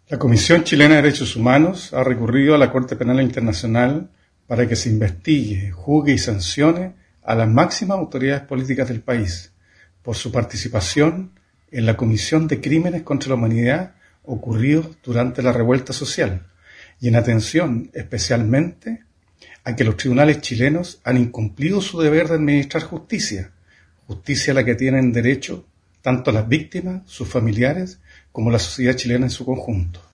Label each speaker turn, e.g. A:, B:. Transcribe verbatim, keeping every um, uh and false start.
A: La Comisión Chilena de Derechos Humanos ha recurrido a la Corte Penal Internacional para que se investigue, juzgue y sancione a las máximas autoridades políticas del país por su participación en la comisión de crímenes contra la humanidad ocurridos durante la revuelta social y en atención especialmente a que los tribunales chilenos han incumplido su deber de administrar justicia, justicia a la que tienen derecho tanto las víctimas, sus familiares, como la sociedad chilena en su conjunto.